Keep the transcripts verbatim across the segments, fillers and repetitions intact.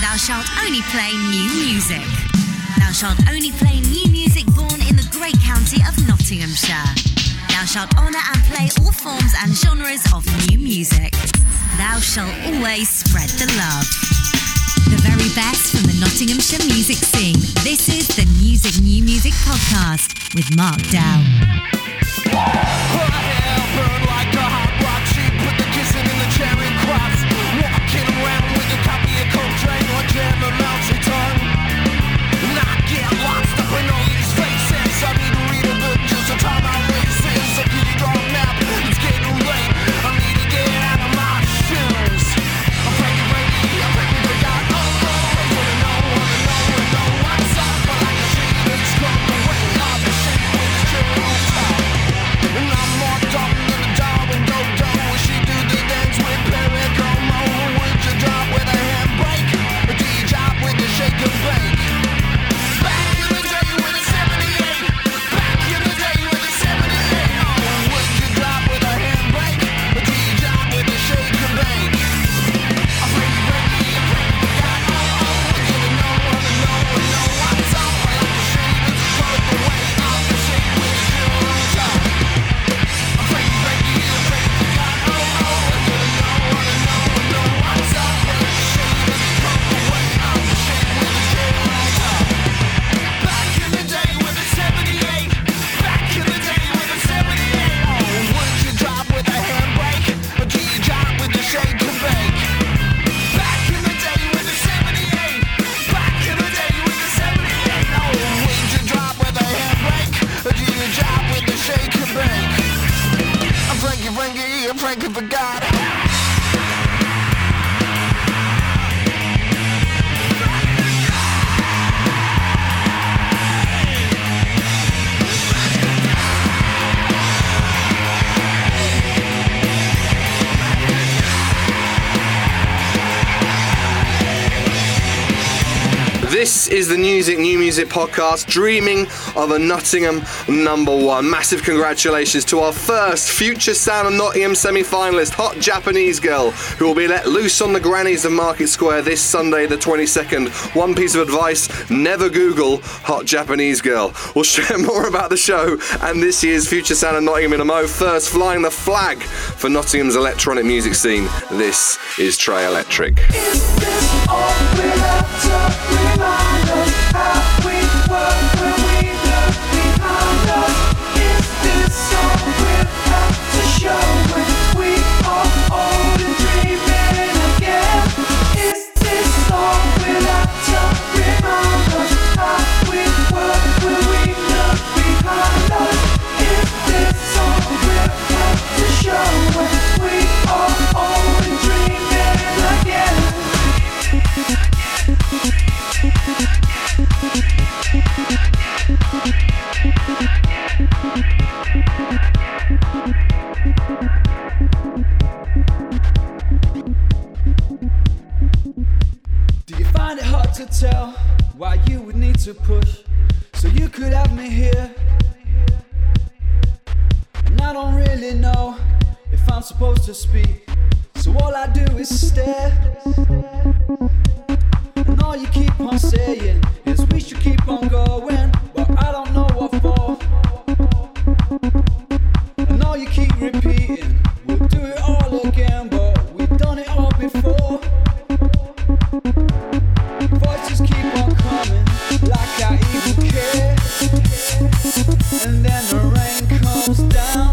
Thou shalt only play new music. Thou shalt only play new music born in the great county of Nottinghamshire. Thou shalt honour and play all forms and genres of new music. Thou shalt always spread the love. The very best from the Nottinghamshire music scene. This is the Music New Music Podcast with Mark Dow. This is the Music New Music Podcast, dreaming of a Nottingham number one. Massive congratulations to our first Future Sound of Nottingham semi-finalist, Hot Japanese Girl, who will be let loose on the grannies of Market Square this Sunday the twenty-second. One piece of advice, never Google Hot Japanese Girl. We'll share more about the show and this year's Future Sound of Nottingham in a mo. First, flying the flag for Nottingham's electronic music scene. This is Trey Electric. Is this all we have to remind us how we were when we look behind us? Is this all we'll have to show when we are old and dreaming again? Is this all we'll have to remind us how we were when we look behind us? Is this all we'll have to show when we are old and dreaming again? Do you find it hard to tell why you would need to push so you could have me here? And I don't really know if I'm supposed to speak, so all I do is stare. And all you keep on saying is we should keep on going, but I don't know what for. And all you keep repeating, we'll do it all again, but we've done it all before. Voices keep on coming, like I even care. And then the rain comes down.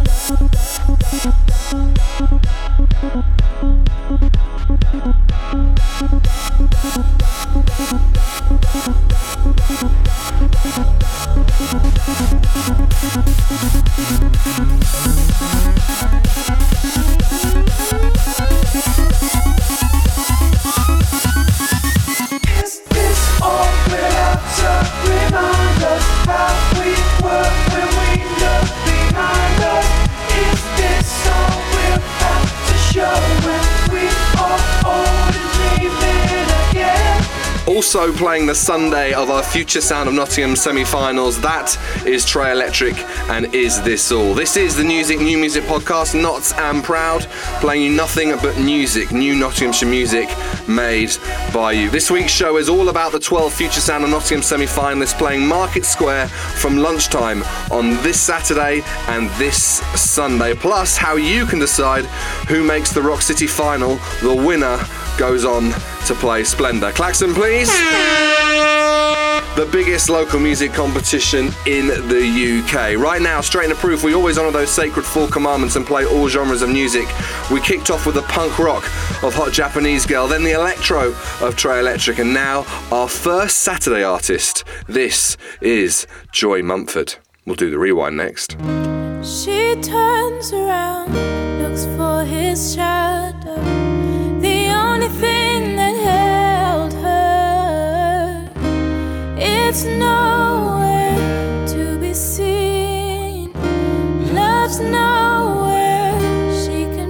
Also playing the Sunday of our Future Sound of Nottingham semi-finals. That is Trey Electric and Is This All? This is the Music New Music podcast, Notts and Proud, playing you nothing but music, new Nottinghamshire music made by you. This week's show is all about the twelve Future Sound of Nottingham semi-finalists playing Market Square from lunchtime on this Saturday and this Sunday. Plus, how you can decide who makes the Rock City final. The winner goes on to play Splendour. Klaxon, please. The biggest local music competition in the U K. Right now, straight into proof, we always honour those sacred four commandments and play all genres of music. We kicked off with the punk rock of Hot Japanese Girl, then the electro of Trey Electric, and now our first Saturday artist. This is Joy Mumford. We'll do the rewind next. She turns around, looks for his shadow. The only thing that held her, it's nowhere to be seen. Love's nowhere she can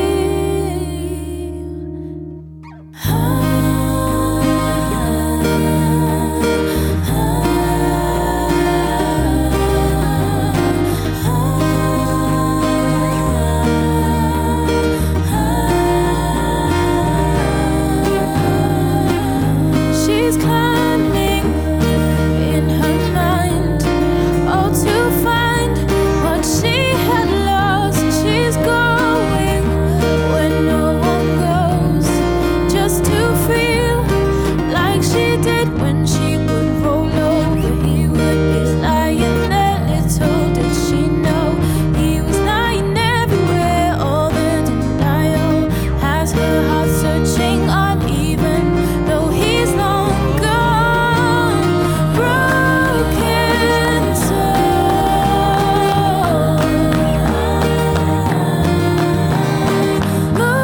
feel. Ah, ah, she's climbing in her mind, oh, to find what she had lost. She's going where no one goes, just to feel like she did when she would roll over. He would be lying there, little did she know he was lying everywhere. All the denial has her heart searching uneven, though he's long gone. Broken soul, move on.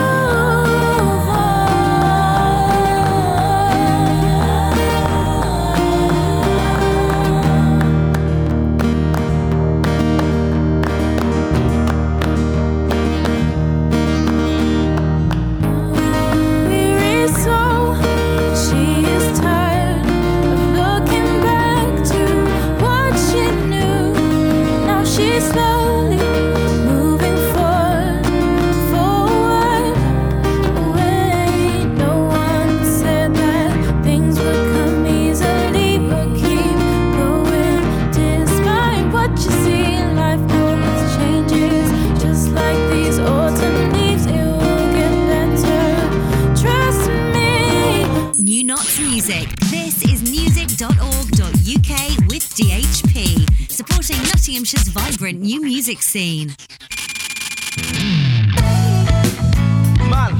Weary soul, she is tired of looking back to what she knew. Now she's slowly moving forward, forward, away. No one said that things would come easily, but keep going despite what you see. Life always changes, just like these autumn leaves. It will get better, trust me. New Notts Music. This is music dot org dot U K with D H P, supporting Nottinghamshire's vibrant new music scene. Man,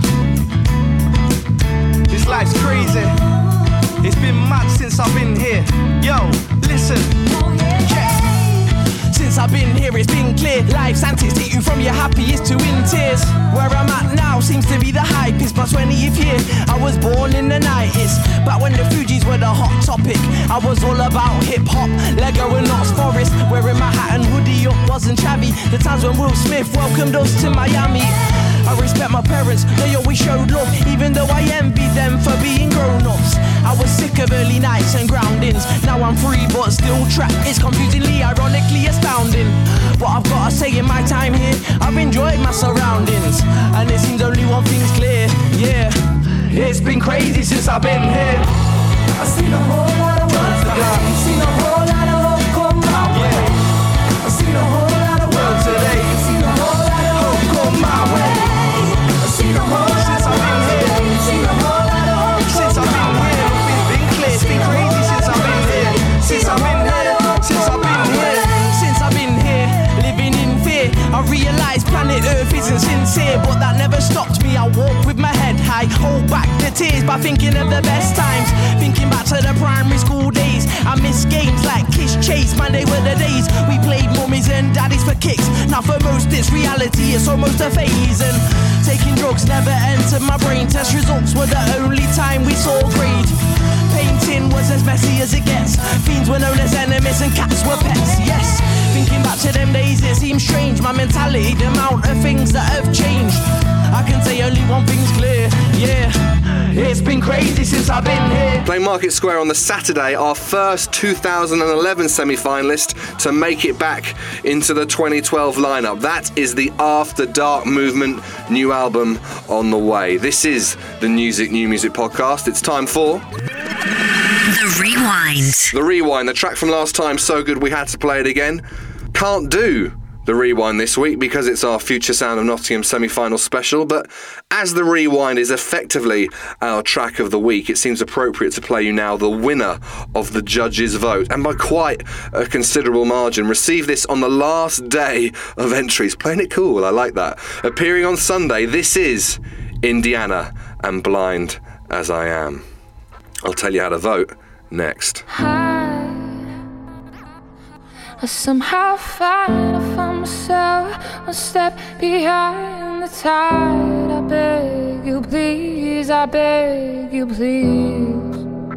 this life's crazy. It's been mad since I've been here. Yo, listen. Yeah. Since I've been here, it's been clear. Life's antics take you from your happiest to in tears. Where I'm at now seems to be the hype. It's my twentieth year. I was born in the nineties, back when the Fugees were the hot topic. I was all about hip hop, Lego and Knott's Forest. Wearing my hat and hoodie up wasn't shabby. The times when Will Smith welcomed us to Miami. I respect my parents, they always showed love, even though I envied them for being grown-ups. I was sick of early nights and groundings. Now I'm free but still trapped. It's confusingly, ironically astounding. But I've gotta say, in my time here, I've enjoyed my surroundings, and it seems only one thing's clear. Yeah, it's been crazy since I've been here. I've seen a whole lot of world today. I've seen a whole lot of hope come my way. I've seen a whole lot of world today. I've seen a whole lot of hope come my way. I've seen a whole lot of world today. I've seen a whole lot of hope Since I've been here, it's been clear, it's been crazy since I've been here. Since I've been here, since I've been here, since I've been here, living in fear. I realise planet Earth isn't sincere, but that never stopped me. I walk with my head high, hold back the tears by thinking of the best times. Thinking back to the primary school days, I miss games like Kiss Chase. Man, they were the days we played mummies and daddies for kicks. Now for most it's reality, it's almost a phase. And taking drugs never entered my brain. Test results were the only time we saw grade. Painting was as messy as it gets. Fiends were known as enemies and cats were pets, yes. Thinking back to them days, it seems strange. My mentality, the amount of things that have changed. I can say only one thing's clear, yeah. It's been crazy since I've been here. Playing Market Square on the Saturday, our first two thousand eleven semi-finalist to make it back into the twenty twelve lineup. That is the After Dark Movement new album on the way. This is the Music New Music podcast. It's time for... The Rewind. The Rewind, the track from last time, so good we had to play it again. Can't do the Rewind this week because it's our Future Sound of Nottingham semi-final special, but as the Rewind is effectively our track of the week, it seems appropriate to play you now the winner of the judges' vote, and by quite a considerable margin. Receive this on the last day of entries. Playing it cool, I like that. Appearing on Sunday, this is Indiana and Blind As I Am. I'll tell you how to vote next. I somehow find I find myself one step behind the tide. I beg you please, I beg you please.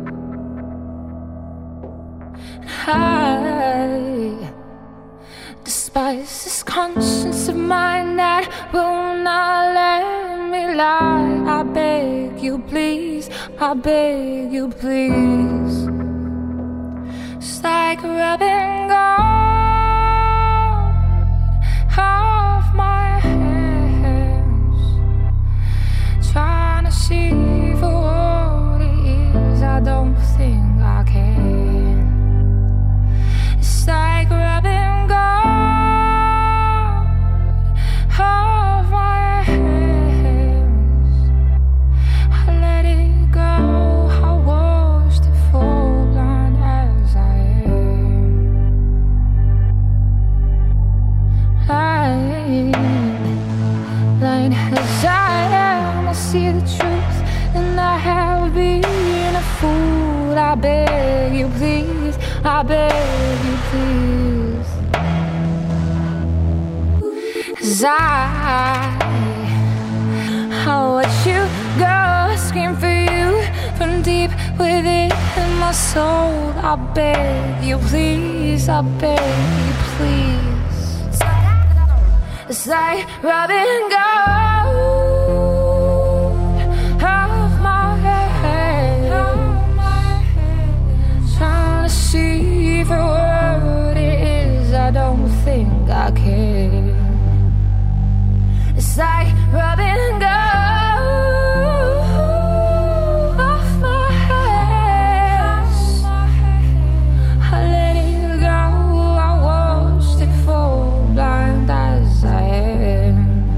I despise this conscience of mine that will not let me lie. I beg you please, I beg you please. It's like rubbing gold off my hands, trying to see for what it is. I don't think I can. It's like rubbing gold off my hands. I let it go, I watched it fall blind as I am. Blind as I am, I see the truth, and I have been a fool. I beg you please, I beg you please. 'Cause I, I watch you go, scream for you from deep within my soul. I beg you please, I beg you please. It's like rubbing gold off my head, trying to see for what it is. I don't think I can. It's like rubbing gold off my head. I let it go, I watched it fall blind as I am.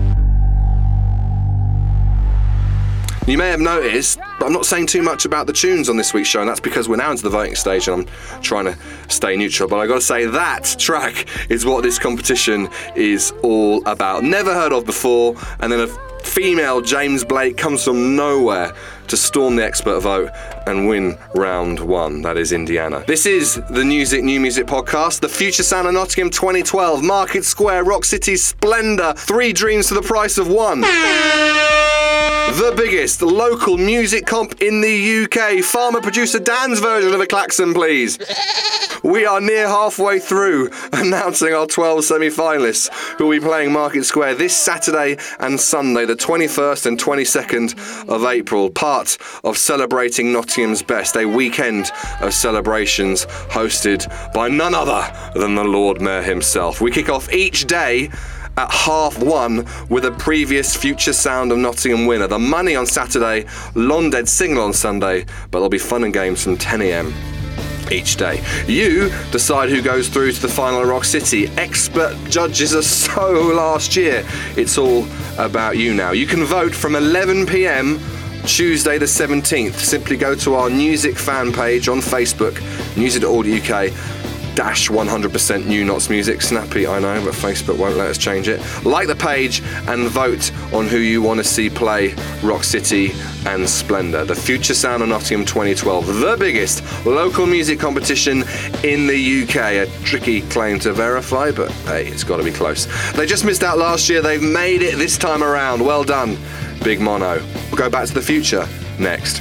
You may have noticed, but I'm not saying too much about the tunes on this week's show, and that's because we're now into the voting stage and I'm trying to stay neutral. But I got to say, that track is what this competition is all about. Never heard of before, and then a female James Blake comes from nowhere to storm the expert vote and win round one. That is Indiana. This is the Music New Music podcast, the Future Sound of Nottingham twenty twelve, Market Square, Rock City Splendour, three dreams for the price of one. The biggest local music comp in the U K. Farmer producer Dan's version of a klaxon, please. We are near halfway through announcing our twelve semi-finalists who will be playing Market Square this Saturday and Sunday, the twenty-first and twenty-second of April, part of Celebrating Nottingham's Best, a weekend of celebrations hosted by none other than the Lord Mayor himself. We kick off each day at half one with a previous Future Sound of Nottingham winner. The money on Saturday, Londed single on Sunday, but there'll be fun and games from ten a.m. each day. You decide who goes through to the final of Rock City. Expert judges are so last year. It's all about you now. You can vote from eleven p.m. Tuesday the seventeenth. Simply go to our music fan page on Facebook, music dot org dot U K. Dash one hundred percent New Nots Music. Snappy, I know, but Facebook won't let us change it. Like the page and vote on who you want to see play Rock City and Splendour. The Future Sound of Nottingham twenty twelve, the biggest local music competition in the U K. A tricky claim to verify, but hey, it's got to be close. They just missed out last year. They've made it this time around. Well done, Big Mono. We'll go back to the future next.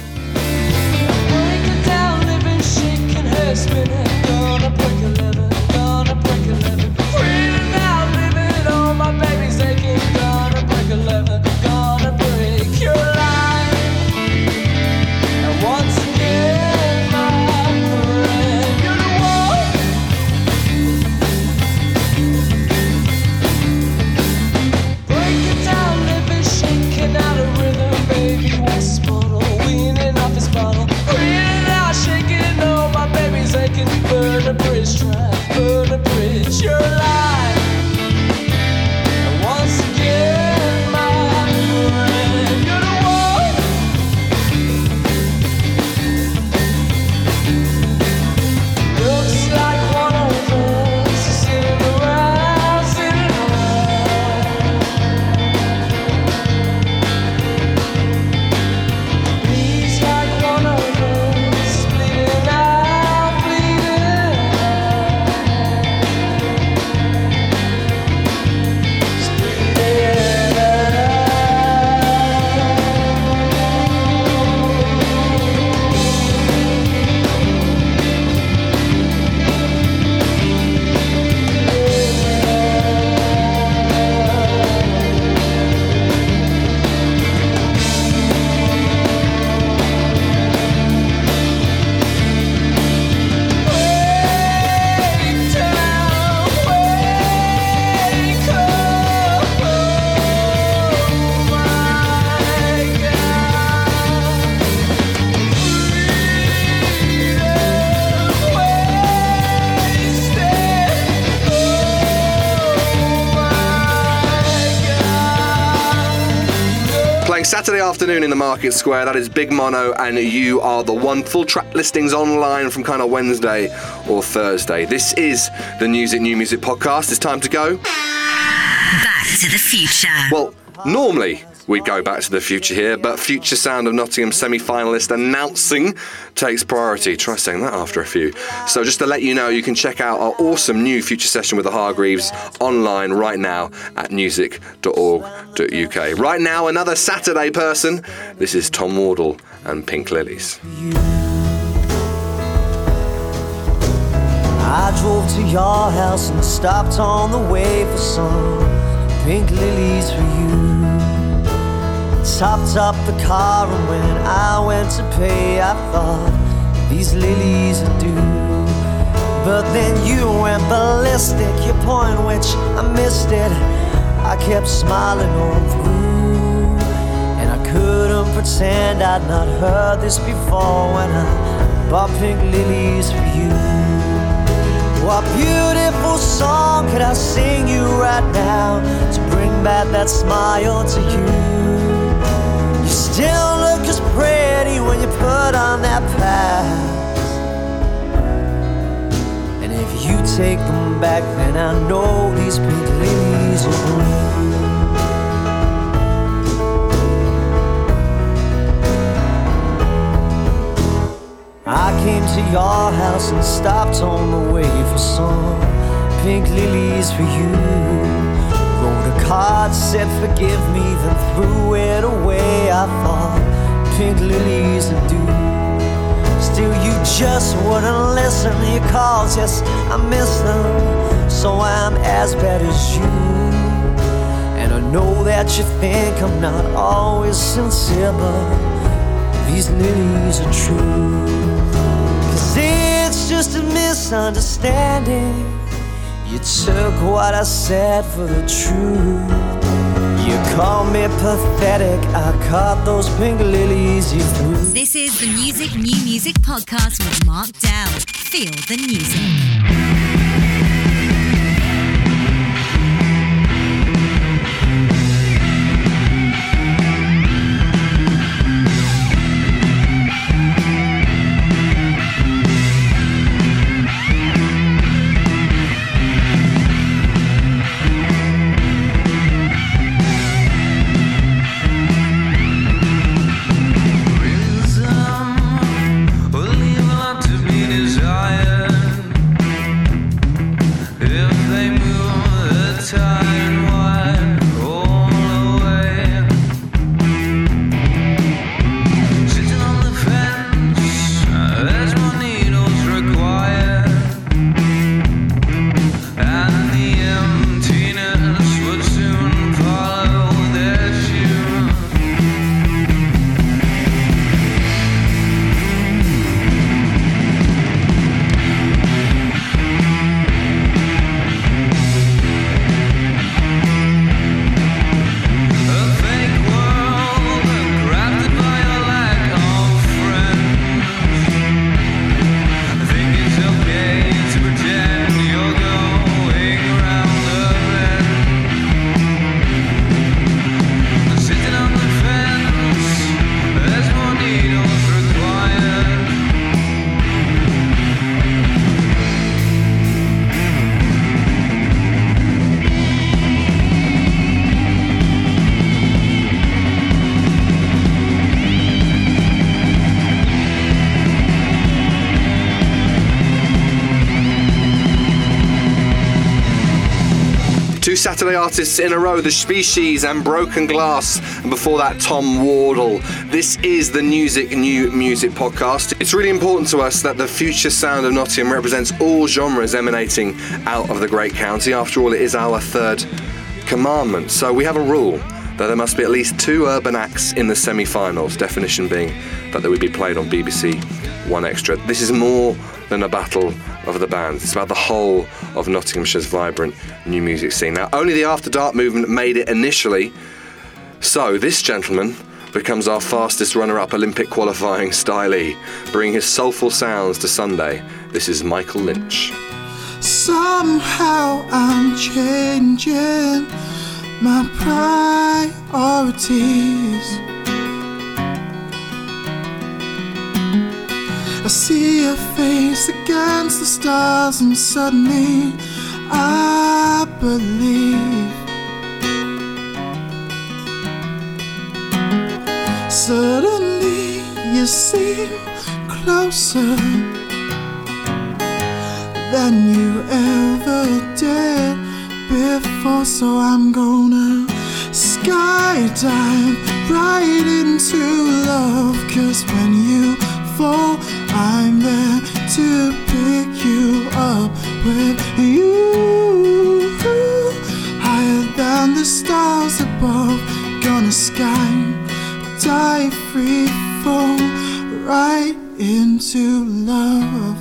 Spinning, gonna break a limit, gonna break a limit. Saturday afternoon in the Market Square. That is Big Mono and You Are The One. Full track listings online from kind of Wednesday or Thursday. This is the Music New Music podcast. It's time to go Back to the Future. Well, normally we'd go back to the future here, but Future Sound of Nottingham semi-finalist announcing takes priority. Try saying that after a few. So just to let you know, you can check out our awesome new Future Session with the Hargreaves online right now at music dot org dot U K. Right now, another Saturday person. This is Tom Wardle and Pink Lilies. I drove to your house and stopped on the way for some pink lilies for you. Topped up the car, and when I went to pay, I thought these lilies would do. But then you went ballistic, your point which I missed it. I kept smiling on through, and I couldn't pretend I'd not heard this before when I bought pink lilies for you. What beautiful song could I sing you right now to bring back that smile to you? You still look as pretty when you put on that pass. And if you take them back, then I know these pink lilies are blue. I came to your house and stopped on the way for some pink lilies for you. Wrote a card, said forgive me, then threw it away. I thought pink lilies would do. Still you just wouldn't listen. Your calls, yes, I miss them, so I'm as bad as you. And I know that you think I'm not always sincere, but these lilies are true. Cause it's just a misunderstanding. You took what I said for the truth. You called me pathetic, I caught those pink lilies you threw. This is the Music New Music podcast with Mark Dell. Feel the music. Two Saturday artists in a row, The Species and Broken Glass, and before that Tom Wardle. This is the Music New Music podcast. It's really important to us that the Future Sound of Nottingham represents all genres emanating out of the great county. After all, it is our third commandment. So we have a rule that there must be at least two urban acts in the semi-finals, definition being that they would be played on B B C One Extra. This is more than a battle of the bands. It's about the whole of Nottinghamshire's vibrant new music scene. Now, only the After Dark movement made it initially, so this gentleman becomes our fastest runner-up Olympic qualifying stylee, bringing his soulful sounds to Sunday. This is Michael Lynch. Somehow I'm changing my priorities. I see your face against the stars, and suddenly I believe. Suddenly you seem closer than you ever did before. So I'm gonna skydive right into love, 'cause when you fall, I'm there to pick you up with you. Higher than the stars above, gonna skydive free fall right into love.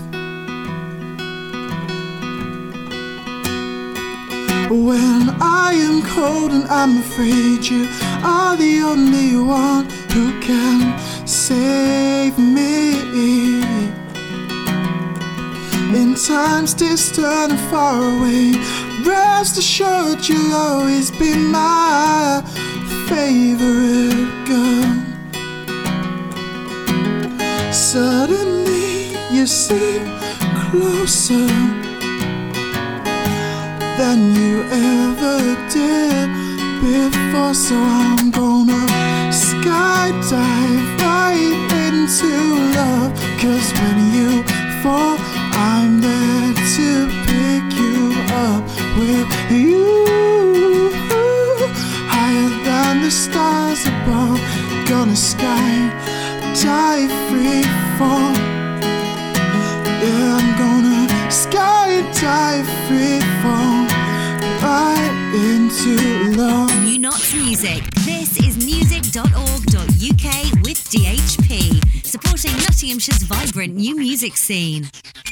When I am cold and I'm afraid, you are the only one who can save me. In times distant and far away, rest assured you'll always be my favorite girl. Suddenly you seem closer than you ever did before. So I'm gonna skydive right into love, 'cause when you fall, I'm there to pick you up with you. Higher than the stars above, gonna skydive free fall. Yeah, I'm gonna skydive free fall right into love. New Knots Music. This is music dot org dot U K with D H P, supporting Nottinghamshire's vibrant new music scene.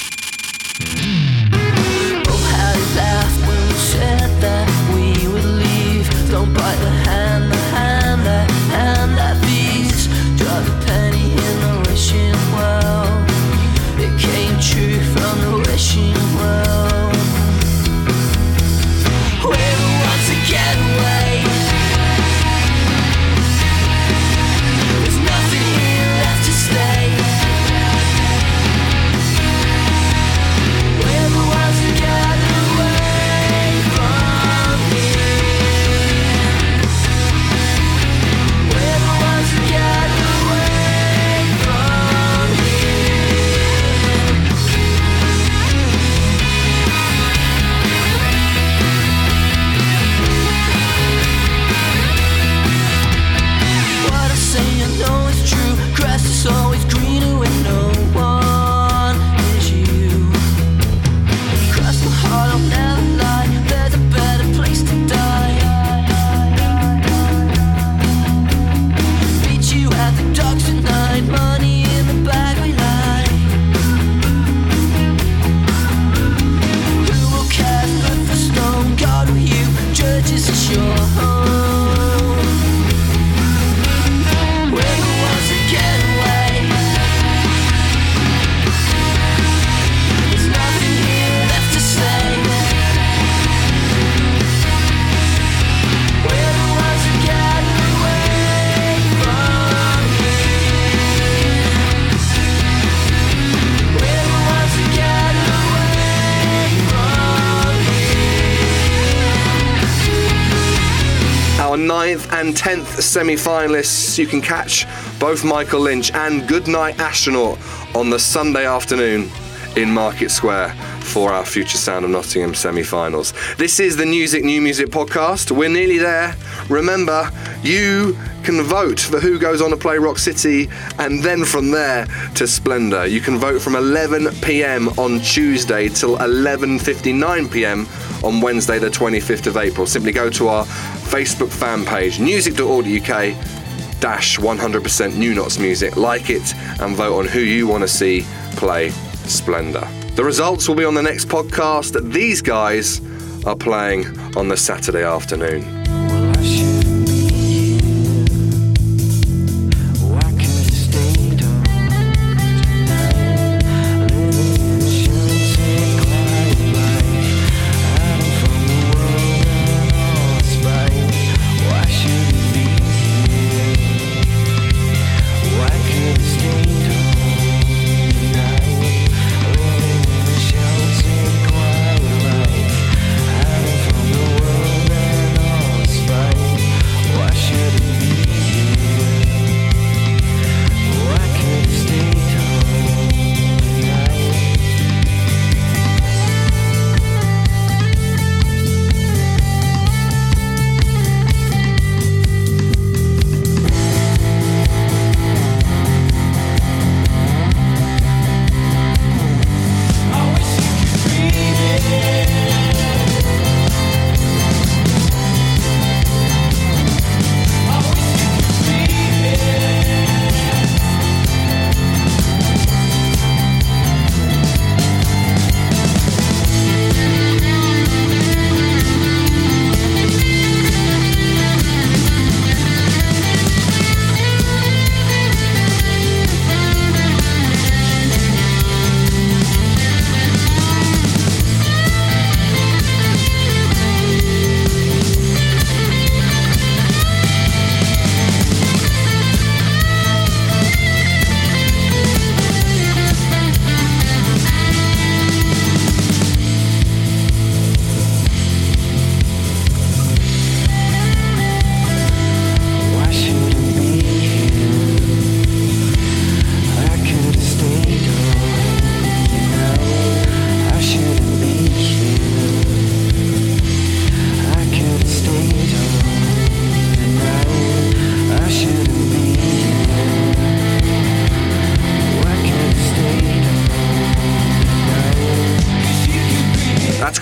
Oh, how you laughed when we said that we would leave. Don't bite the hand, the hand, the hand that beats. Drive a penny in the wishing well. It came true from the wishing well. We're the ones to get away. There's nothing here left to stay. We're the ones to get away from here. We're the ones to get away from here. What I say you know is true. Grass is always greener when no one is you. Cross my heart, I'll never lie. There's a better place to die. Meet you at the docks tonight. Money in the bag we lie. Who will cast blood for stone? God will you judges is your home. We're the ones that get away. There's nothing here left to say. We're the ones that get away from here. We're the ones that get away from here. Our ninth and tenth semi-finalists, you can catch both Michael Lynch and Goodnight Astronaut on the Sunday afternoon in Market Square for our Future Sound of Nottingham semi-finals. This is the Music New Music podcast. We're nearly there. Remember, you can vote for who goes on to play Rock City, and then from there to Splendour. You can vote from eleven p.m. on Tuesday till eleven fifty-nine p.m. on Wednesday the twenty-fifth of April. Simply go to our Facebook fan page, music dot org dot U K dash one hundred percent New Knots Music. Like it and vote on who you want to see play Splendour. The results will be on the next podcast. These guys are playing on the Saturday afternoon. Well, I shouldn't be here. Oh, I could have stayed on tonight. Living in a sunset cloud life. Hiding from the world and all its spite. Oh, I shouldn't be here. Oh, I could have stayed on tonight.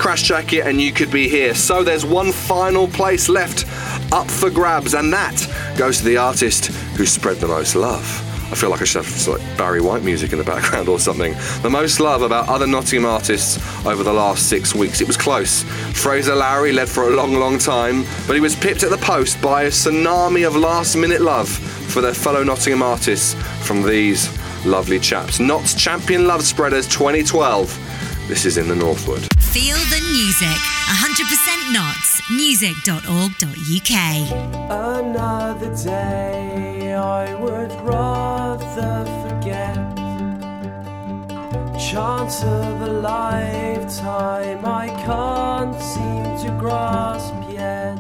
Crash Jacket and You Could Be Here. So there's one final place left up for grabs, and that goes to the artist who spread the most love. I feel like I should have some, like, Barry White music in the background or something. The most love about other Nottingham artists over the last six weeks. It was close. Fraser Lowry led for a long, long time, but he was pipped at the post by a tsunami of last-minute love for their fellow Nottingham artists from these lovely chaps. Knott's Champion Love Spreaders twenty twelve. This is In the Northwood. Feel the music. one hundred percent Knots. music dot org dot U K. Another day I would rather forget. Chance of a lifetime I can't seem to grasp yet.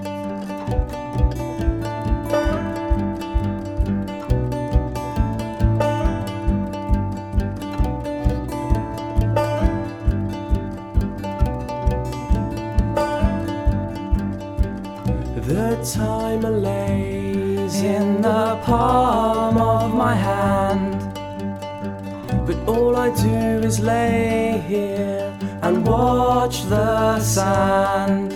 The timer lays in the palm of my hand, but all I do is lay here and watch the sand.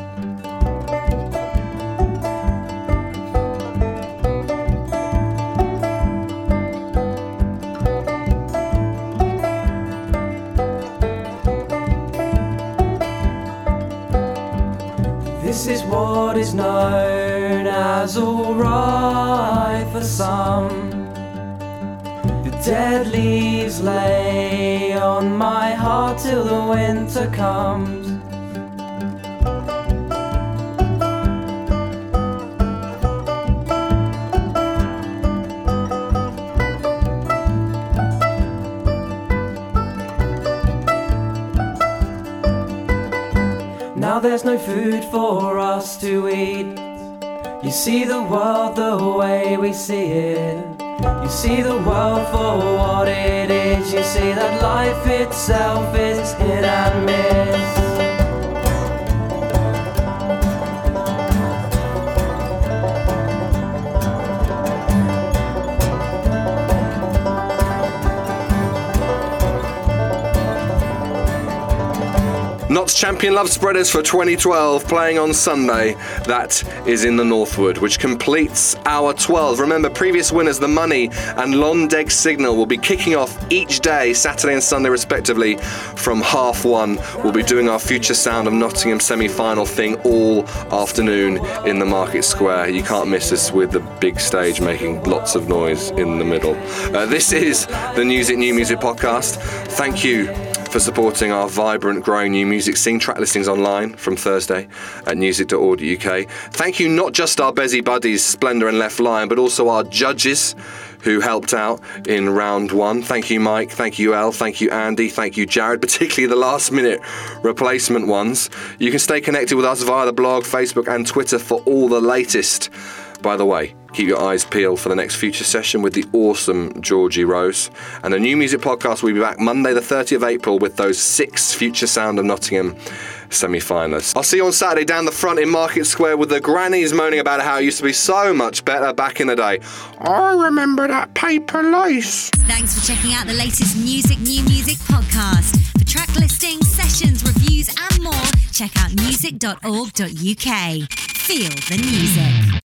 This is what is known as alright for some. The dead leaves lay on my heart till the winter comes. Now there's no food for us to eat. You see the world the way we see it. You see the world for what it is. You see that life itself is hit and miss. Knott's Champion Love Spreaders for twenty twelve, playing on Sunday. That is In the Northwood, which completes our twelve. Remember, previous winners, The Money and Londeg Signal, will be kicking off each day, Saturday and Sunday respectively, from half one. We'll be doing our Future Sound of Nottingham semi-final thing all afternoon in the Market Square. You can't miss us with the big stage making lots of noise in the middle. Uh, this is the Music New Music podcast. Thank you for supporting our vibrant, growing new music scene. Track listings online from Thursday at music dot org dot U K. Thank you not just our Bezzy buddies, Splendour and Left Lion, but also our judges who helped out in round one. Thank you, Mike. Thank you, Elle. Thank you, Andy. Thank you, Jared, particularly the last minute replacement ones. You can stay connected with us via the blog, Facebook and Twitter for all the latest. By the way, keep your eyes peeled for the next Future session with the awesome Georgie Rose. And the New Music Podcast will be back Monday the thirtieth of April with those six Future Sound of Nottingham semi-finalists. I'll see you on Saturday down the front in Market Square with the grannies moaning about how it used to be so much better back in the day. I remember that paper lace. Thanks for checking out the latest Music New Music podcast. For track listings, sessions, reviews and more, check out music dot org dot U K. Feel the music.